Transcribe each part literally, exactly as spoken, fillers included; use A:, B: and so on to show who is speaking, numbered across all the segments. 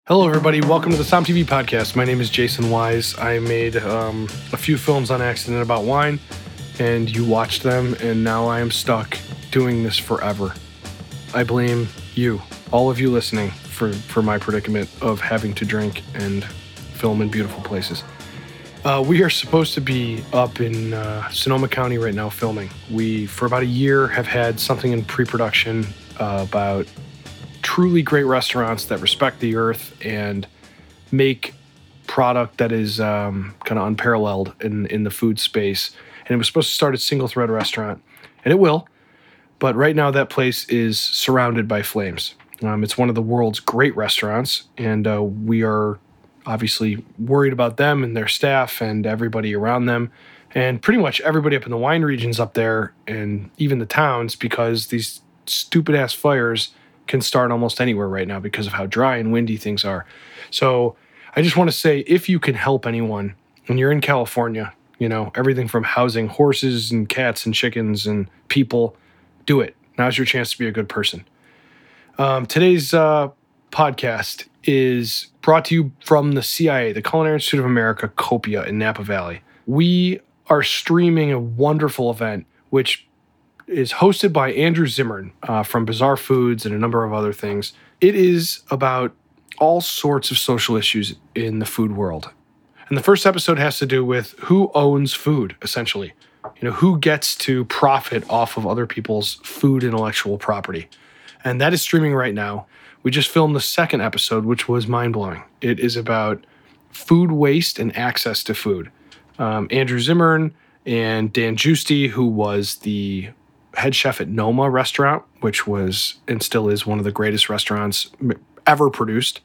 A: Hello, everybody. Welcome to the Som T V podcast. My name is Jason Wise. I made um, a few films on accident about wine, and you watched them, and now I am stuck doing this forever. I blame you, all of you listening, for, for my predicament of having to drink and film in beautiful places. Uh, we are supposed to be up in uh, Sonoma County right now filming. We, for about a year, have had something in pre-production uh, about truly great restaurants that respect the earth and make product that is um, kind of unparalleled in, in the food space. And it was supposed to start a single thread restaurant, and it will. But right now that place is surrounded by flames. Um, it's one of the world's great restaurants, and uh, we are obviously worried about them and their staff and everybody around them, and pretty much everybody up in the wine regions up there and even the towns, because these stupid-ass fires can start almost anywhere right now because of how dry and windy things are. So I just want to say, if you can help anyone, when you're in California, you know, everything from housing horses and cats and chickens and people, do it. Now's your chance to be a good person. Um, today's uh, podcast is brought to you from the C I A, the Culinary Institute of America, Copia in Napa Valley. We are streaming a wonderful event, which is hosted by Andrew Zimmern uh, from Bizarre Foods and a number of other things. It is about all sorts of social issues in the food world. And the first episode has to do with who owns food, essentially. You know, who gets to profit off of other people's food intellectual property. And that is streaming right now. We just filmed the second episode, which was mind-blowing. It is about food waste and access to food. Um, Andrew Zimmern and Dan Giusti, who was the head chef at Noma Restaurant, which was and still is one of the greatest restaurants ever produced.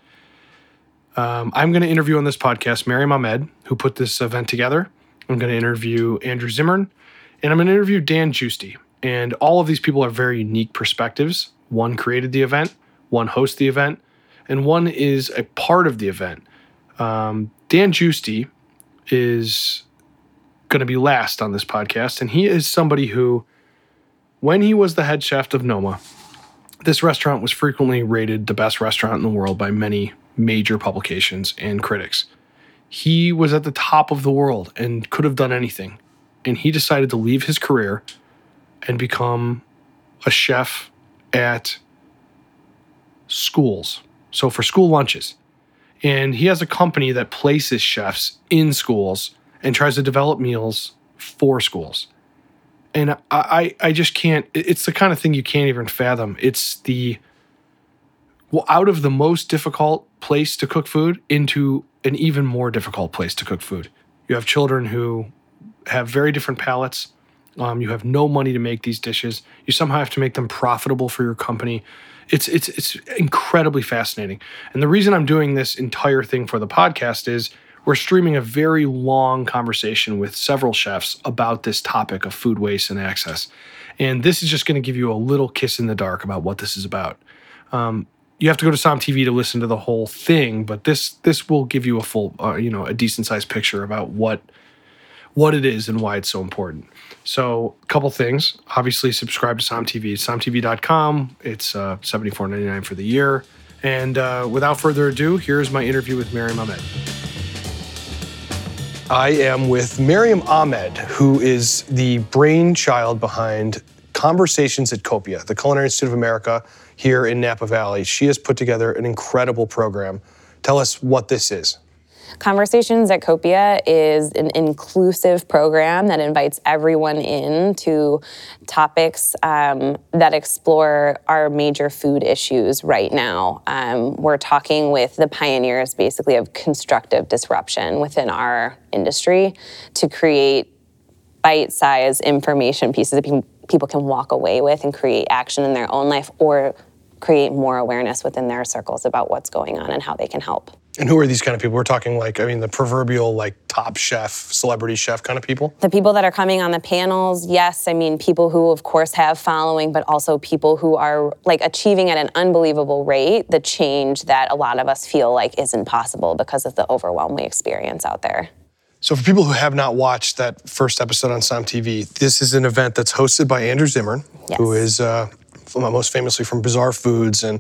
A: Um, I'm going to interview on this podcast Maryam Ahmed, who put this event together. I'm going to interview Andrew Zimmern, and I'm going to interview Dan Giusti. And all of these people are very unique perspectives. One created the event, one hosts the event, and one is a part of the event. Um, Dan Giusti is going to be last on this podcast, and he is somebody who, when he was the head chef of Noma, this restaurant was frequently rated the best restaurant in the world by many major publications and critics. He was at the top of the world and could have done anything. And he decided to leave his career and become a chef at schools. So for school lunches. And he has a company that places chefs in schools and tries to develop meals for schools. And I, I, I just can't, it's the kind of thing you can't even fathom. It's the, well, out of the most difficult place to cook food into an even more difficult place to cook food. You have children who have very different palates. Um, you have no money to make these dishes. You somehow have to make them profitable for your company. It's, it's, it's incredibly fascinating. And the reason I'm doing this entire thing for the podcast is we're streaming a very long conversation with several chefs about this topic of food waste and access. And this is just going to give you a little kiss in the dark about what this is about. Um, you have to go to Som T V to listen to the whole thing, but this this will give you a full, uh, you know, a decent-sized picture about what what it is and why it's so important. So a couple things. Obviously, subscribe to Som T V. Som T V dot com. It's uh, seventy-four ninety-nine for the year. And uh, without further ado, here's my interview with Maryam Ahmed. I am with Maryam Ahmed, who is the brainchild behind Conversations at Copia, the Culinary Institute of America here in Napa Valley. She has put together an incredible program. Tell us what this is.
B: Conversations at Copia is an inclusive program that invites everyone in to topics um, that explore our major food issues right now. Um, we're talking with the pioneers, basically, of constructive disruption within our industry to create bite-sized information pieces that pe- people can walk away with and create action in their own life or create more awareness within their circles about what's going on and how they can help.
A: And who are these kind of people? We're talking like, I mean, the proverbial like top chef, celebrity chef kind of people?
B: The people that are coming on the panels, yes. I mean, people who, of course, have following, but also people who are like achieving at an unbelievable rate the change that a lot of us feel like isn't possible because of the overwhelm we experience out there.
A: So for people who have not watched that first episode on Som T V, this is an event that's hosted by Andrew Zimmern,
B: yes.
A: who is uh, most famously from Bizarre Foods and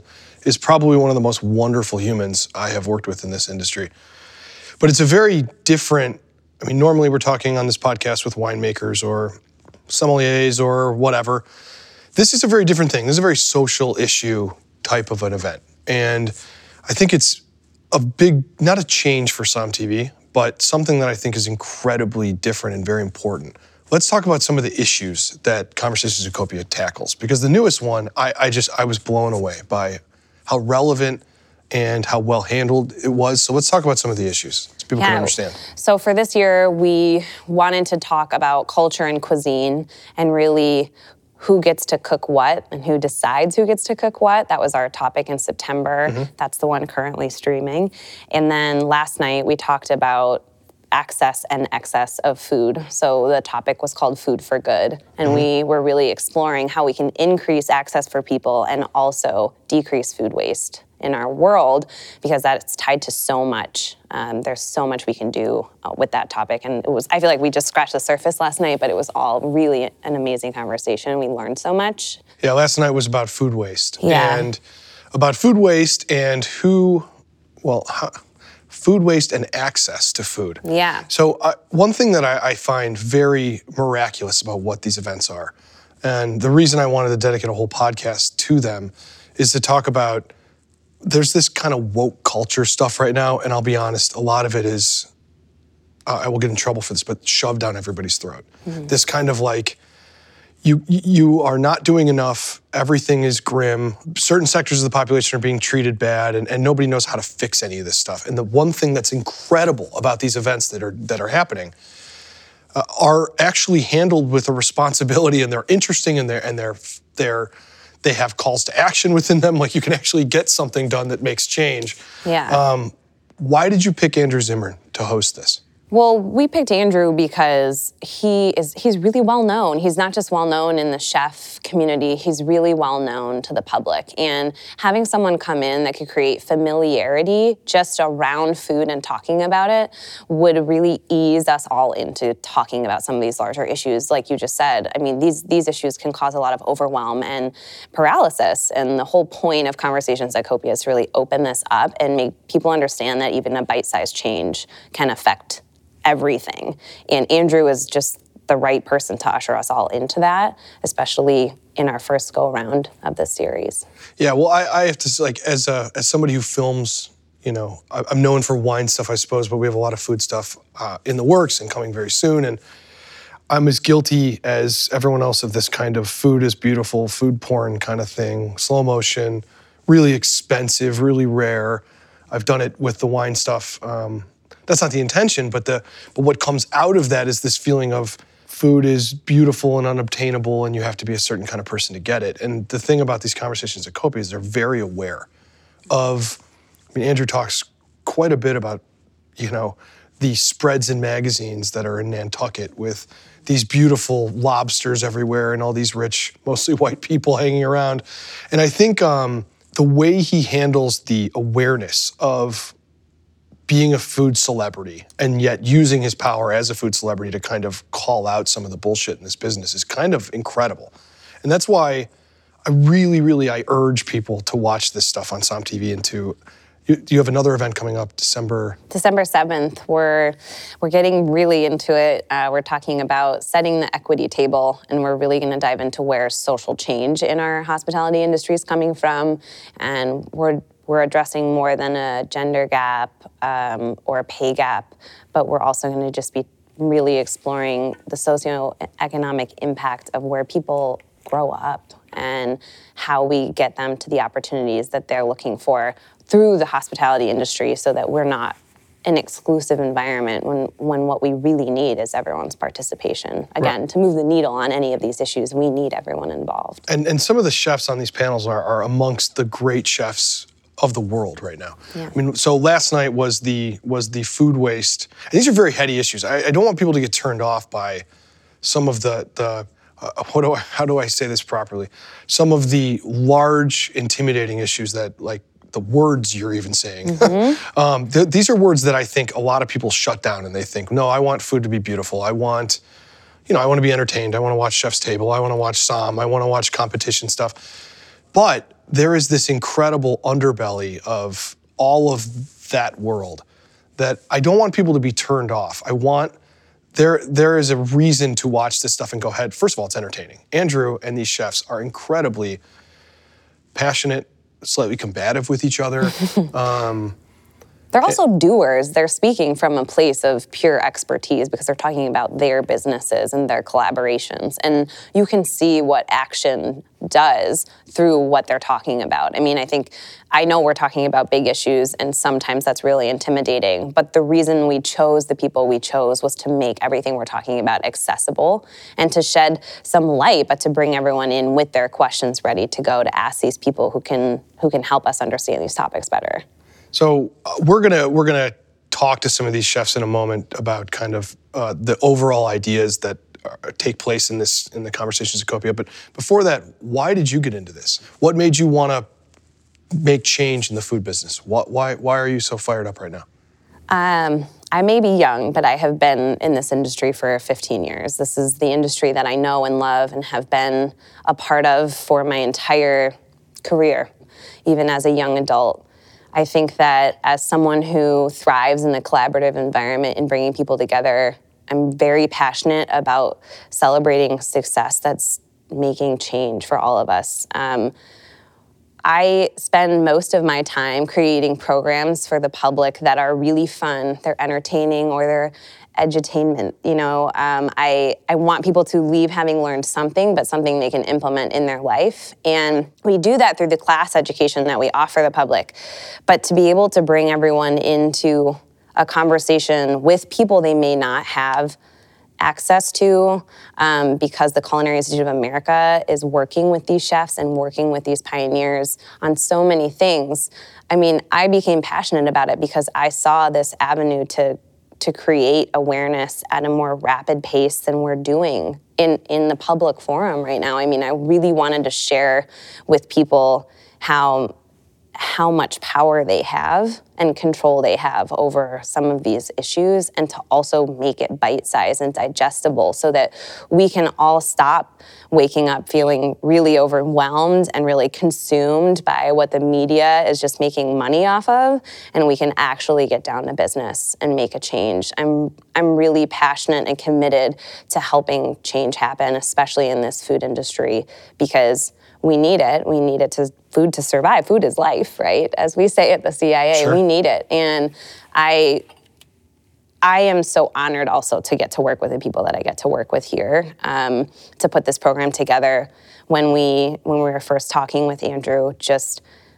C: is probably one of the most wonderful humans I have worked with in this industry. But it's a very different, I mean, normally we're talking on this podcast with winemakers or sommeliers or whatever. This is a very different thing. This is a very social issue type of an event. And I think it's a big, not a change for Som T V, but something that I think is incredibly different and very important. Let's talk about some of the issues that Conversations at Copia tackles, because the newest one, I, I just, I was blown away by how relevant and how well handled it was. So let's talk about some of the issues so people yeah. can understand.
B: So for this year, we wanted to talk about culture and cuisine and really who gets to cook what and who decides who gets to cook what. That was our topic in September. Mm-hmm. That's the one currently streaming. And then last night we talked about access and excess of food. So the topic was called Food for Good. And mm-hmm. we were really exploring how we can increase access for people and also decrease food waste in our world, because that's tied to so much. Um, there's so much we can do uh, with that topic. And it was, I feel like we just scratched the surface last night, but it was all really an amazing conversation. We learned so much.
C: Yeah, last night was about food waste.
B: Yeah.
C: And about food waste and who, well, how, food waste and access to food.
B: Yeah.
C: So uh, one thing that I, I find very miraculous about what these events are, and the reason I wanted to dedicate a whole podcast to them, is to talk about, there's this kind of woke culture stuff right now, and I'll be honest, a lot of it is, uh, I will get in trouble for this, but shoved down everybody's throat. Mm-hmm. This kind of like, You you are not doing enough, everything is grim, certain sectors of the population are being treated bad, and, and nobody knows how to fix any of this stuff. And the one thing that's incredible about these events that are that are happening uh, are actually handled with a responsibility, and they're interesting, and they're, and they're, they're, they have calls to action within them, like you can actually get something done that makes change.
B: Yeah.
C: Um, why did you pick Andrew Zimmern to host this?
B: Well, we picked Andrew because he is he's really well known. He's not just well known in the chef community, he's really well known to the public. And having someone come in that could create familiarity just around food and talking about it would really ease us all into talking about some of these larger issues. Like you just said, I mean, these, these issues can cause a lot of overwhelm and paralysis. And the whole point of Conversations at Copia is to really open this up and make people understand that even a bite-sized change can affect everything. And Andrew is just the right person to usher us all into that, especially in our first go-around of this series.
C: Yeah, well, I, I have to say, like, as a, as somebody who films, you know, I, I'm known for wine stuff, I suppose, but we have a lot of food stuff uh, in the works and coming very soon. And I'm as guilty as everyone else of this kind of food is beautiful, food porn kind of thing, slow motion, really expensive, really rare. I've done it with the wine stuff. Um, That's not the intention, but the but what comes out of that is this feeling of food is beautiful and unobtainable, and you have to be a certain kind of person to get it. And the thing about these Conversations at Copia is they're very aware of, I mean, Andrew talks quite a bit about, you know, the spreads in magazines that are in Nantucket with these beautiful lobsters everywhere and all these rich, mostly white people hanging around. And I think um, the way he handles the awareness of being a food celebrity and yet using his power as a food celebrity to kind of call out some of the bullshit in this business is kind of incredible. And that's why I really, really, I urge people to watch this stuff on Som T V and to, you, you have another event coming up December?
B: December seventh, we're, we're getting really into it. Uh, we're talking about setting the equity table, and we're really gonna dive into where social change in our hospitality industry is coming from. And we're We're addressing more than a gender gap um, or a pay gap, but we're also going to just be really exploring the socioeconomic impact of where people grow up and how we get them to the opportunities that they're looking for through the hospitality industry, so that we're not an exclusive environment when, when what we really need is everyone's participation. Again, right. To move the needle on any of these issues, we need everyone involved.
C: And, and some of the chefs on these panels are, are amongst the great chefs of the world right now.
B: Yeah.
C: I mean, so last night was the was the food waste. And these are very heady issues. I, I don't want people to get turned off by some of the the uh, what do I, how do I say this properly? Some of the large, intimidating issues that, like, the words you're even saying. Mm-hmm. um, th- these are words that I think a lot of people shut down, and they think, no, I want food to be beautiful. I want, you know, I want to be entertained. I want to watch Chef's Table. I want to watch Som. I want to watch competition stuff. But there is this incredible underbelly of all of that world that I don't want people to be turned off. I want, there, there is a reason to watch this stuff and go ahead. First of all, it's entertaining. Andrew and these chefs are incredibly passionate, slightly combative with each other. um,
B: They're also doers. They're speaking from a place of pure expertise because they're talking about their businesses and their collaborations. And you can see what action does through what they're talking about. I mean, I think, I know we're talking about big issues and sometimes that's really intimidating, but the reason we chose the people we chose was to make everything we're talking about accessible and to shed some light, but to bring everyone in with their questions ready to go to ask these people who can who can help us understand these topics better.
C: So uh, we're gonna we're gonna talk to some of these chefs in a moment about kind of uh, the overall ideas that are, take place in this in the Conversations at Copia. But before that, why did you get into this? What made you want to make change in the food business? What, why why are you so fired up right now?
B: Um, I may be young, but I have been in this industry for fifteen years. This is the industry that I know and love and have been a part of for my entire career, even as a young adult. I think that as someone who thrives in a collaborative environment and bringing people together, I'm very passionate about celebrating success that's making change for all of us. Um, I spend most of my time creating programs for the public that are really fun, they're entertaining, or they're edutainment. You know, um, I, I want people to leave having learned something, but something they can implement in their life. And we do that through the class education that we offer the public. But to be able to bring everyone into a conversation with people they may not have access to, um, because the Culinary Institute of America is working with these chefs and working with these pioneers on so many things. I mean, I became passionate about it because I saw this avenue to to create awareness at a more rapid pace than we're doing in, in the public forum right now. I mean, I really wanted to share with people how how much power they have and control they have over some of these issues, and to also make it bite-sized and digestible so that we can all stop waking up feeling really overwhelmed and really consumed by what the media is just making money off of, and we can actually get down to business and make a change. I'm I'm really passionate and committed to helping change happen, especially in this food industry, because we need it. We need it to food to survive. Food is life, right? As we say at the C I A, sure. We need it. And I I am so honored also to get to work with the people that I get to work with here, um, to put this program together. When we when we were first talking with Andrew, just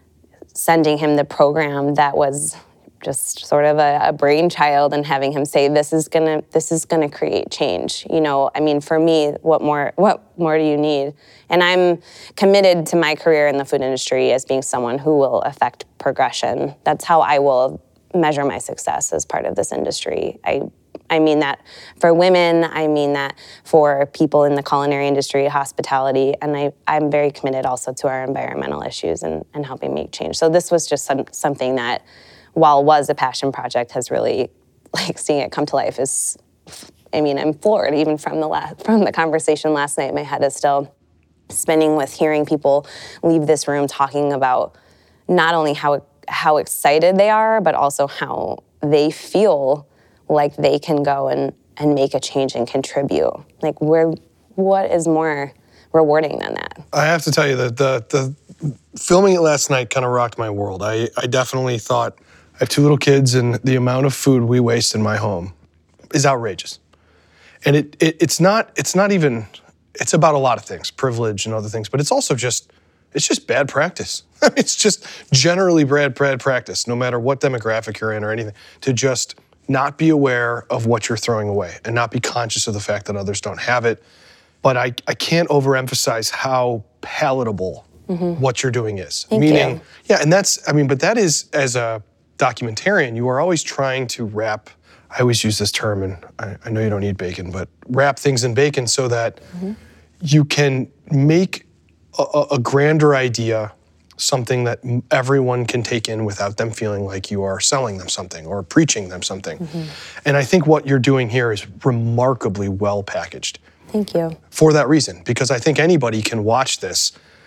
B: sending him the program that was just sort of a, a brainchild, and having him say, "This is gonna, this is gonna create change." You know, I mean, for me, what more, what more do you need? And I'm committed to my career in the food industry as being someone who will affect progression. That's how I will measure my success as part of this industry. I, I mean that for women. I mean that for people in the culinary industry, hospitality, and I, I'm very committed also to our environmental issues and, and helping make change. So this was just some, something that, while it was a passion project, has really, like, seeing it come to life is, I mean, I'm floored even from the last, from the conversation last night. My head is still spinning with hearing people leave this room talking about not only how how excited they are, but also how they feel like they can go and, and make a change and contribute. Like, where, what is more rewarding than that? I
C: have to tell you that the, the filming it last night kind of rocked my world. I, I definitely thought, I have two little kids, and the amount of food we waste in my home is outrageous. And it, it it's not it's not even, it's about a lot of things, privilege and other things, but it's also just, it's just bad practice. It's just generally bad, bad practice, no matter what demographic you're in or anything, to just not be aware of what you're throwing away and not be conscious of the fact that others don't have it. But I, I can't overemphasize how palatable mm-hmm. what you're doing is.
B: Thank
C: Meaning,
B: you.
C: yeah, and that's, I mean, but that is, as a documentarian, you are always trying to wrap, I always use this term, and I, I know you don't eat bacon, but wrap things in bacon so that mm-hmm. you can make a, a grander idea something that everyone can take in without them feeling like you are selling them something or preaching them something. Mm-hmm. And I think what you're doing here is remarkably well packaged.
B: Thank you.
C: For that reason, because I think anybody can watch this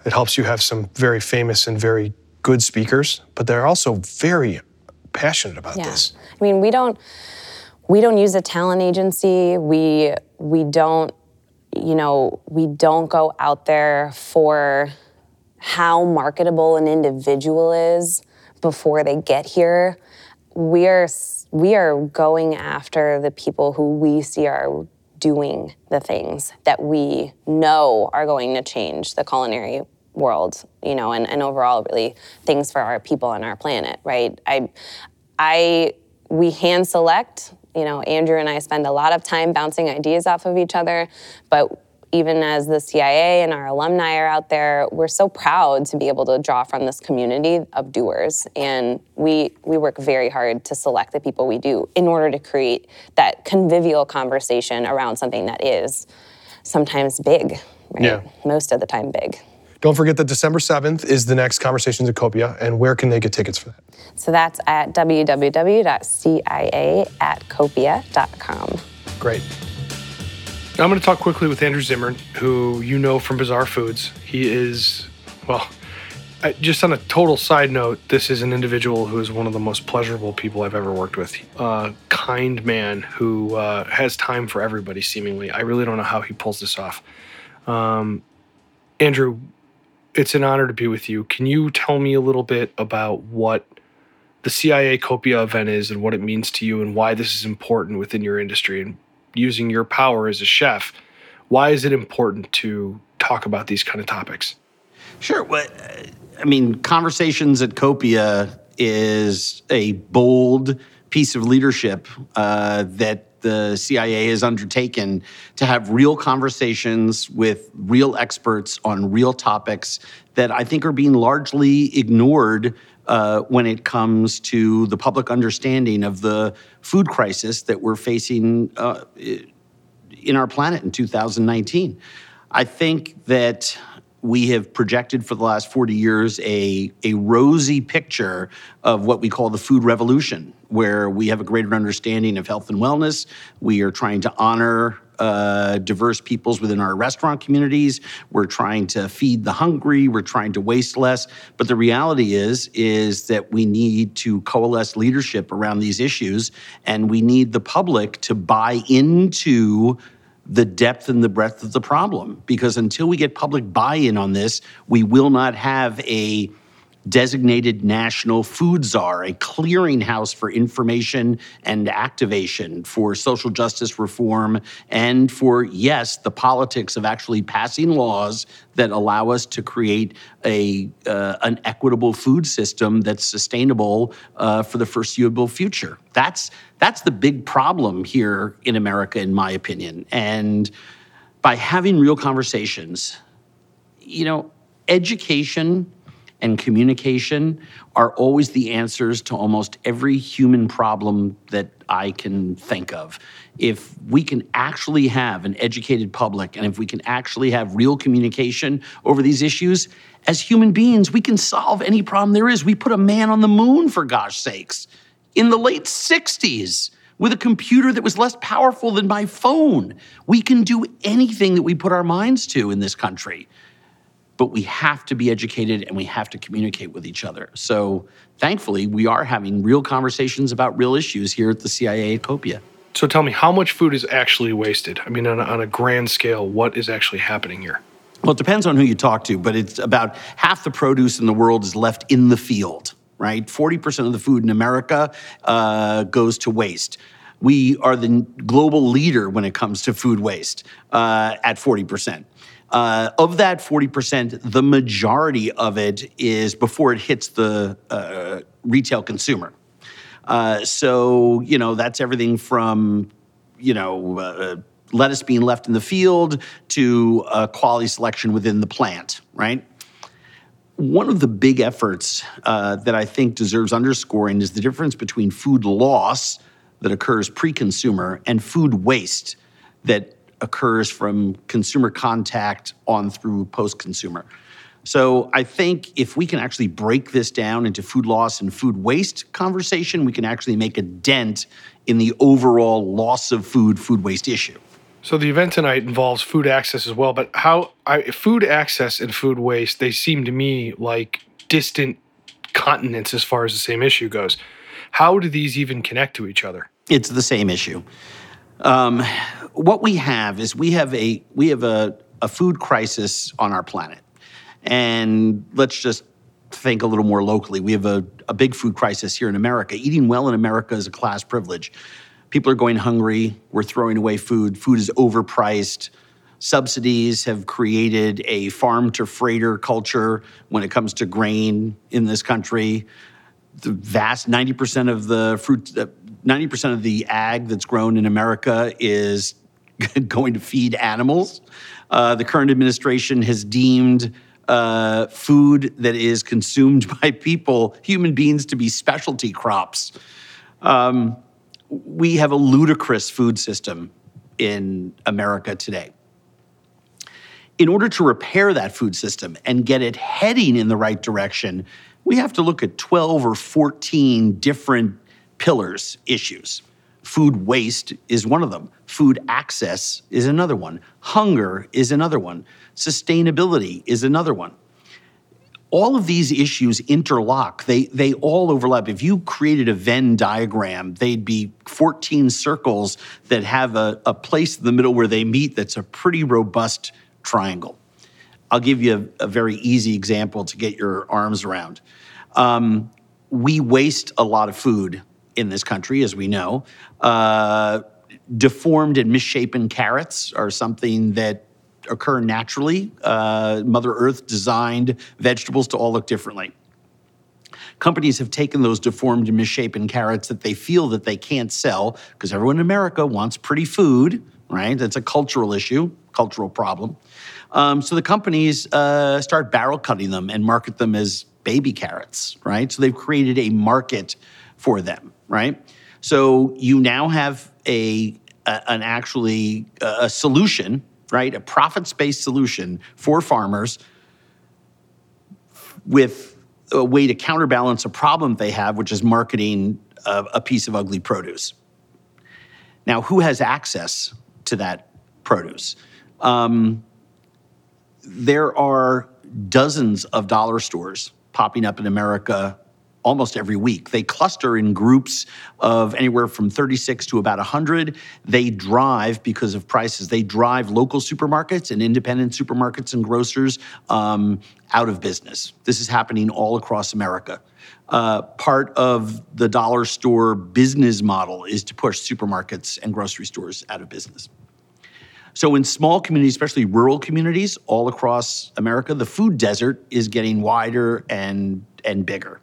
C: It helps you have some very famous and very good speakers, but they're also very passionate about
B: yeah.
C: this.
B: I mean, we don't we don't use a talent agency. We we don't, you know, we don't go out there for how marketable an individual is before they get here. We are we are going after the people who we see are doing the things that we know are going to change the culinary world, you know, and, and overall really things for our people and our planet, right? I, I, we hand select, you know, Andrew and I spend a lot of time bouncing ideas off of each other, but even as the C I A and our alumni are out there, we're so proud to be able to draw from this community of doers. And we we work very hard to select the people we do in order to create that convivial conversation around something that is sometimes big, right?
C: Yeah.
B: Most of the time big.
C: Don't forget that December seventh is the next Conversations at Copia, and where can they get tickets for that?
B: So that's at w w w dot c i a at copia dot com.
C: Great.
A: I'm going to talk quickly with Andrew Zimmern, who you know from Bizarre Foods. He is, well, I, just on a total side note, this is an individual who is one of the most pleasurable people I've ever worked with. A kind man who uh, has time for everybody, seemingly. I really don't know how he pulls this off. Um, Andrew, it's an honor to be with you. Can you tell me a little bit about what the C I A Copia event is and what it means to you and why this is important within your industry? And using your power as a chef, why is it important to talk about these kind of topics?
D: Sure. Well, I mean, Conversations at Copia is a bold piece of leadership uh, that the C I A has undertaken to have real conversations with real experts on real topics that I think are being largely ignored uh, when it comes to the public understanding of the food crisis that we're facing uh, in our planet in two thousand nineteen. I think that we have projected for the last forty years a, a rosy picture of what we call the food revolution, where we have a greater understanding of health and wellness. We are trying to honor uh, diverse peoples within our restaurant communities. We're trying to feed the hungry. We're trying to waste less. But the reality is, is that we need to coalesce leadership around these issues, and we need the public to buy into the depth and the breadth of the problem. Because until we get public buy-in on this, we will not have a designated national food czar, a clearinghouse for information and activation, for social justice reform, and for, yes, the politics of actually passing laws that allow us to create a uh, an equitable food system that's sustainable uh, for the foreseeable future. That's that's the big problem here in America, in my opinion. And by having real conversations, you know, education and communication are always the answers to almost every human problem that I can think of. If we can actually have an educated public, and if we can actually have real communication over these issues, as human beings, we can solve any problem there is. We put a man on the moon, for gosh sakes, in the late sixties with a computer that was less powerful than my phone. We can do anything that we put our minds to in this country. But we have to be educated and we have to communicate with each other. So thankfully, we are having real conversations about real issues here at the C I A at Copia.
A: So tell me, how much food is actually wasted? I mean, on a, on a grand scale, what is actually happening here?
D: Well, it depends on who you talk to, but it's about half the produce in the world is left in the field, right? forty percent of the food in America uh, goes to waste. We are the global leader when it comes to food waste uh, at forty percent. Uh, of that forty percent, the majority of it is before it hits the uh, retail consumer. Uh, so, you know, that's everything from, you know, uh, lettuce being left in the field to uh, quality selection within the plant, right? One of the big efforts uh, that I think deserves underscoring is the difference between food loss that occurs pre-consumer and food waste that occurs from consumer contact on through post-consumer. So I think if we can actually break this down into food loss and food waste conversation, we can actually make a dent in the overall loss of food, food waste issue.
A: So the event tonight involves food access as well, but how I, food access and food waste, they seem to me like distant continents as far as the same issue goes. How do these even connect to each other?
D: It's the same issue. Um, what we have is we have a we have a, a food crisis on our planet. And let's just think a little more locally. We have a, a big food crisis here in America. Eating well in America is a class privilege. People are going hungry. We're throwing away food. Food is overpriced. Subsidies have created a farm-to-freighter culture when it comes to grain in this country. The vast ninety percent of the fruit, uh, ninety percent of the ag that's grown in America is going to feed animals. Uh, the current administration has deemed uh, food that is consumed by people, human beings, to be specialty crops. Um, we have a ludicrous food system in America today. In order to repair that food system and get it heading in the right direction, we have to look at twelve or fourteen different pillars, issues. Food waste is one of them. Food access is another one. Hunger is another one. Sustainability is another one. All of these issues interlock. They, they all overlap. If you created a Venn diagram, they'd be fourteen circles that have a, a place in the middle where they meet that's a pretty robust triangle. I'll give you a, a very easy example to get your arms around. Um, we waste a lot of food in this country, as we know. Uh, deformed and misshapen carrots are something that occur naturally. Uh, Mother Earth designed vegetables to all look differently. Companies have taken those deformed and misshapen carrots that they feel that they can't sell because everyone in America wants pretty food, right? That's a cultural issue, cultural problem. Um, so the companies uh, start barrel cutting them and market them as baby carrots, right? So they've created a market for them, right? So you now have a, a an actually a solution, right? A profits-based solution for farmers with a way to counterbalance a problem they have, which is marketing a, a piece of ugly produce. Now, who has access to that produce? Um, there are dozens of dollar stores popping up in America almost every week. They cluster in groups of anywhere from thirty-six to about one hundred. They drive, because of prices, they drive local supermarkets and independent supermarkets and grocers um, out of business. This is happening all across America. Uh, part of the dollar store business model is to push supermarkets and grocery stores out of business. So in small communities, especially rural communities all across America, the food desert is getting wider and, and bigger.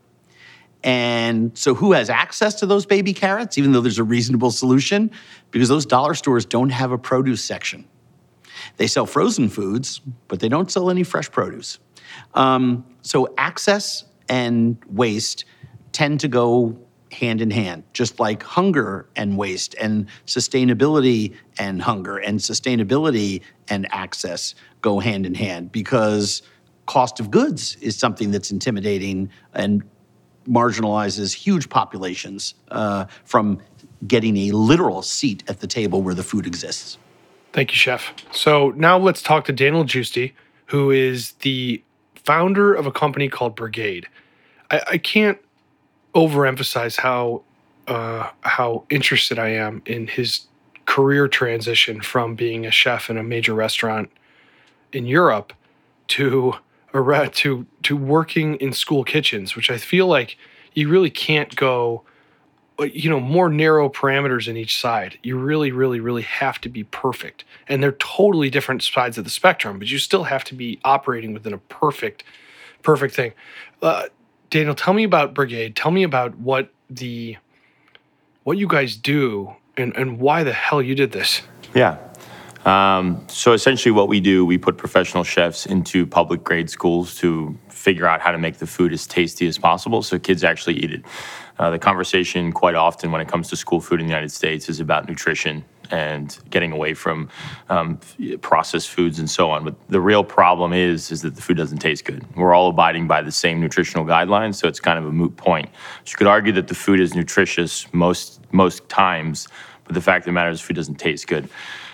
D: And so who has access to those baby carrots, even though there's a reasonable solution? Because those dollar stores don't have a produce section. They sell frozen foods, but they don't sell any fresh produce. Um, so access and waste tend to go hand in hand, just like hunger and waste and sustainability and hunger and sustainability and access go hand in hand, because cost of goods is something that's intimidating and marginalizes huge populations uh, from getting a literal seat at the table where the food exists.
A: Thank you, Chef. So now let's talk to Daniel Giusti, who is the founder of a company called Brigade. I, I can't overemphasize how uh, how interested I am in his career transition from being a chef in a major restaurant in Europe to a to to working in school kitchens, which I feel like you really can't go, you know, more narrow parameters in each side. You really, really, really have to be perfect. And they're totally different sides of the spectrum, but you still have to be operating within a perfect, perfect thing. Uh, Daniel, tell me about Brigade. Tell me about what the what you guys do and, and why the hell you did this.
E: Yeah. Um, so essentially what we do, we put professional chefs into public grade schools to figure out how to make the food as tasty as possible so kids actually eat it. Uh, the conversation quite often when it comes to school food in the United States is about nutrition and getting away from um, processed foods and so on. But the real problem is, is that the food doesn't taste good. We're all abiding by the same nutritional guidelines, so it's kind of a moot point. So you could argue that the food is nutritious most most times, but the fact of the matter is food doesn't taste good.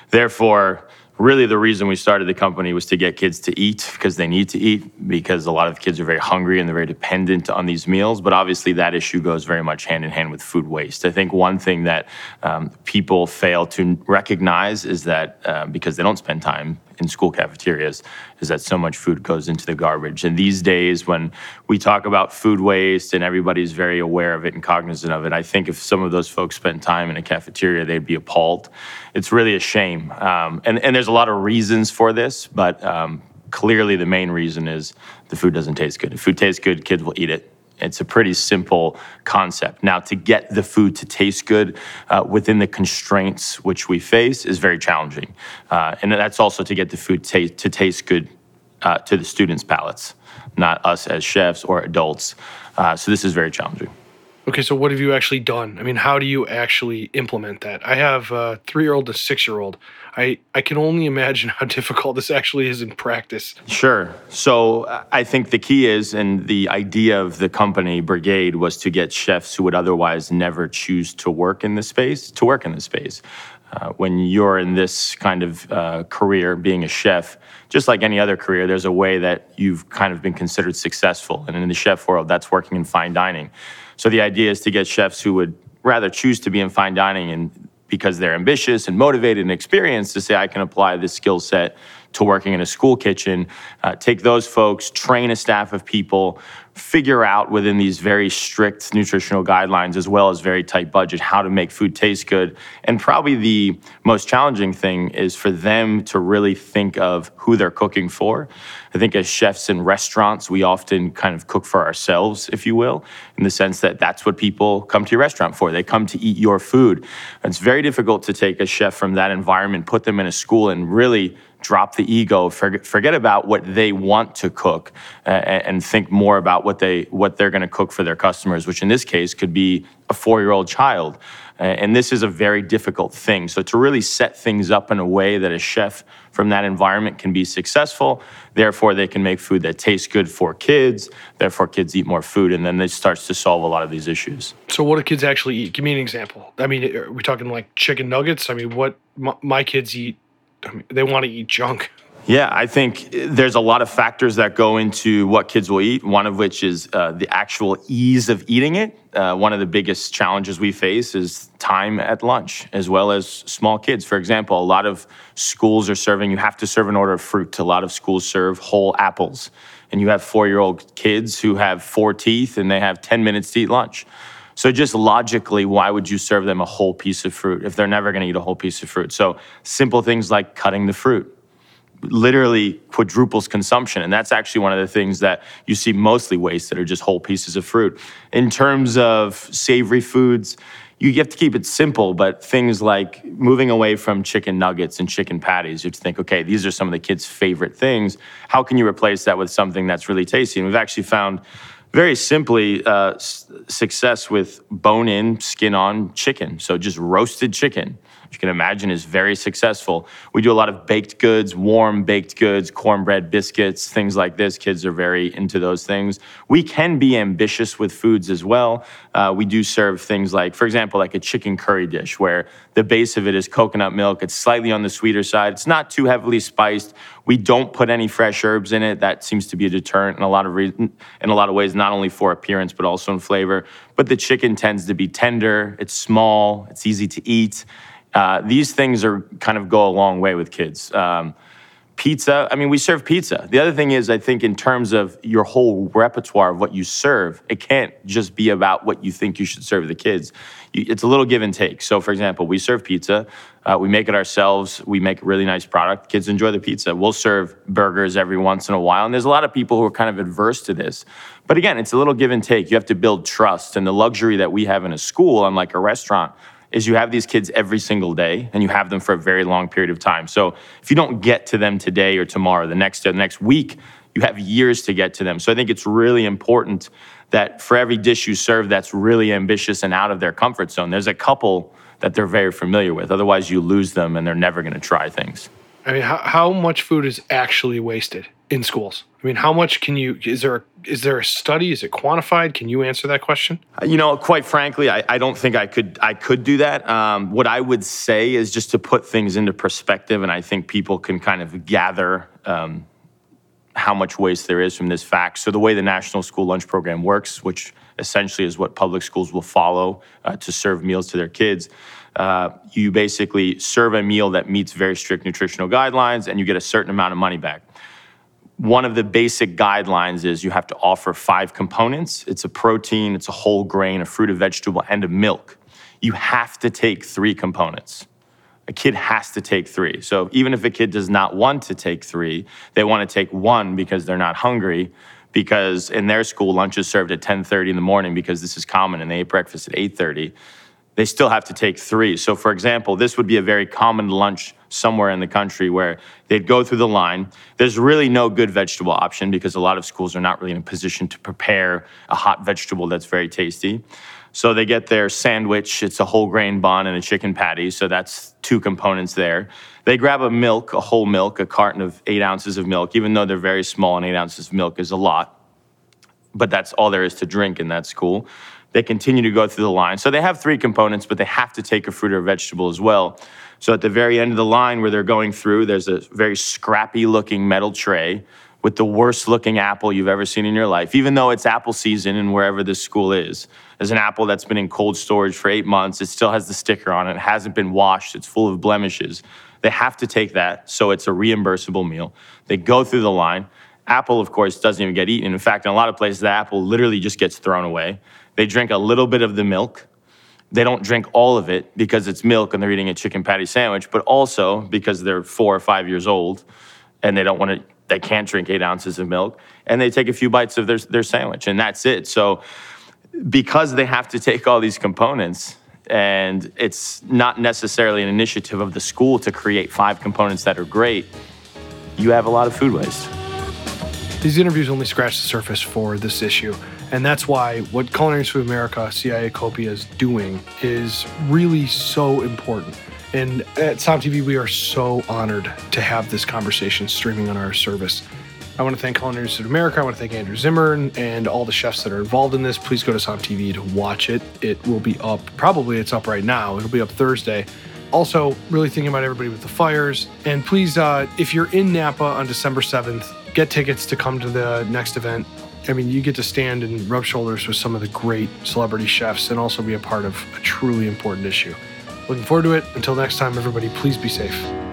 E: Therefore, really the reason we started the company was to get kids to eat because they need to eat, because a lot of kids are very hungry and they're very dependent on these meals. But obviously that issue goes very much hand in hand with food waste. I think one thing that um, people fail to recognize is that uh, because they don't spend time in school cafeterias, is that so much food goes into the garbage. And these days when we talk about food waste and everybody's very aware of it and cognizant of it, I think if some of those folks spent time in a cafeteria, they'd be appalled. It's really a shame. Um, and, and there's a lot of reasons for this, but um, clearly the main reason is the food doesn't taste good. If food tastes good, kids will eat it. It's a pretty simple concept. Now, to get the food to taste good uh, within the constraints which we face is very challenging. Uh, and that's also to get the food ta- to taste good uh, to the students' palates, not us as chefs or adults. Uh, so this is very challenging.
A: Okay, so what have you actually done? I mean, how do you actually implement that? I have a three-year-old and a six-year-old. I, I can only imagine how difficult this actually is in practice.
E: Sure. So uh, I think the key is, and the idea of the company Brigade was to get chefs who would otherwise never choose to work in this space, to work in this space. Uh, when you're in this kind of uh, career, being a chef, just like any other career, there's a way that you've kind of been considered successful. And in the chef world, that's working in fine dining. So the idea is to get chefs who would rather choose to be in fine dining and because they're ambitious and motivated and experienced to say, I can apply this skill set to working in a school kitchen, uh, take those folks, train a staff of people, figure out within these very strict nutritional guidelines as well as very tight budget how to make food taste good. And probably the most challenging thing is for them to really think of who they're cooking for. I think as chefs in restaurants, we often kind of cook for ourselves, if you will, in the sense that that's what people come to your restaurant for. They come to eat your food. It's very difficult to take a chef from that environment, put them in a school, and really drop the ego, forget, forget about what they want to cook, uh, and think more about what they what they're going to cook for their customers, which in this case could be a four-year-old child. Uh, and this is a very difficult thing. So to really set things up in a way that a chef from that environment can be successful, therefore they can make food that tastes good for kids, therefore kids eat more food, and then this starts to solve a lot of these issues.
A: So what do kids actually eat? Give me an example. I mean, are we talking like chicken nuggets? I mean, what my, my kids eat, I mean, they want to eat junk.
E: Yeah, I think there's a lot of factors that go into what kids will eat, one of which is uh, the actual ease of eating it. Uh, one of the biggest challenges we face is time at lunch, as well as small kids. For example, a lot of schools are serving, you have to serve an order of fruit. A lot of schools serve whole apples. And you have four-year-old kids who have four teeth and they have ten minutes to eat lunch. So just logically, why would you serve them a whole piece of fruit if they're never going to eat a whole piece of fruit? So simple things like cutting the fruit literally quadruples consumption. And that's actually one of the things that you see mostly wasted are just whole pieces of fruit. In terms of savory foods, you have to keep it simple, but things like moving away from chicken nuggets and chicken patties, you have to think, okay, these are some of the kids' favorite things. How can you replace that with something that's really tasty? And we've actually found very simply uh, s- success with bone-in, skin-on chicken. So just roasted chicken, which you can imagine is very successful. We do a lot of baked goods, warm baked goods, cornbread, biscuits, things like this. Kids are very into those things. We can be ambitious with foods as well. Uh, we do serve things like, for example, like a chicken curry dish where the base of it is coconut milk. It's slightly on the sweeter side. It's not too heavily spiced. We don't put any fresh herbs in it. That seems to be a deterrent in a lot of re- in a lot of ways, not only for appearance, but also in flavor. But the chicken tends to be tender. It's small. It's easy to eat. Uh, these things are kind of go a long way with kids. Um, pizza, I mean, we serve pizza. The other thing is, I think in terms of your whole repertoire of what you serve, it can't just be about what you think you should serve the kids. You, it's a little give and take. So for example, we serve pizza. Uh, we make it ourselves. We make a really nice product. Kids enjoy the pizza. We'll serve burgers every once in a while. And there's a lot of people who are kind of adverse to this. But again, it's a little give and take. You have to build trust. And the luxury that we have in a school, unlike a restaurant, is you have these kids every single day and you have them for a very long period of time. So if you don't get to them today or tomorrow, the next the next week, you have years to get to them. So I think it's really important that for every dish you serve that's really ambitious and out of their comfort zone, there's a couple that they're very familiar with. Otherwise you lose them and they're never gonna try things.
A: I mean, how, how much food is actually wasted? in schools? I mean, how much can you, is there, is there a study? Is it quantified? Can you answer that question?
E: You know, quite frankly, I, I don't think I could I could do that. Um, what I would say is just to put things into perspective, and I think people can kind of gather um, how much waste there is from this fact. So the way the National School Lunch Program works, which essentially is what public schools will follow uh, to serve meals to their kids, uh, you basically serve a meal that meets very strict nutritional guidelines, and you get a certain amount of money back. One of the basic guidelines is you have to offer five components. It's a protein, it's a whole grain, a fruit, a vegetable, and a milk. You have to take three components. A kid has to take three. So even if a kid does not want to take three, they want to take one because they're not hungry, because in their school, lunch is served at ten thirty in the morning because this is common, and they eat breakfast at eight thirty. They still have to take three. So for example, this would be a very common lunch somewhere in the country where they'd go through the line. There's really no good vegetable option because a lot of schools are not really in a position to prepare a hot vegetable that's very tasty. So they get their sandwich, it's a whole grain bun and a chicken patty, so that's two components there. They grab a milk, a whole milk, a carton of eight ounces of milk, even though they're very small and eight ounces of milk is a lot, but that's all there is to drink in that school. They continue to go through the line. So they have three components, but they have to take a fruit or vegetable as well. So at the very end of the line where they're going through, there's a very scrappy looking metal tray with the worst looking apple you've ever seen in your life, even though it's apple season and wherever this school is. There's an apple that's been in cold storage for eight months. It still has the sticker on it. It hasn't been washed. It's full of blemishes. They have to take that, so it's a reimbursable meal. They go through the line. Apple, of course, doesn't even get eaten. In fact, in a lot of places, the apple literally just gets thrown away. They drink a little bit of the milk. They don't drink all of it because it's milk and they're eating a chicken patty sandwich, but also because they're four or five years old and they don't want to, they can't drink eight ounces of milk, and they take a few bites of their, their sandwich, and that's it. So because they have to take all these components, and it's not necessarily an initiative of the school to create five components that are great, you have a lot of food waste.
A: These interviews only scratch the surface for this issue. And that's why what Culinary Food America, C I A Copia, is doing is really so important. And at Som T V, we are so honored to have this conversation streaming on our service. I want to thank Culinary Food America. I want to thank Andrew Zimmern and all the chefs that are involved in this. Please go to Som T V to watch it. It will be up, probably it's up right now. It'll be up Thursday. Also, really thinking about everybody with the fires. And please, uh, if you're in Napa on December seventh, get tickets to come to the next event. I mean, you get to stand and rub shoulders with some of the great celebrity chefs and also be a part of a truly important issue. Looking forward to it. Until next time, everybody, please be safe.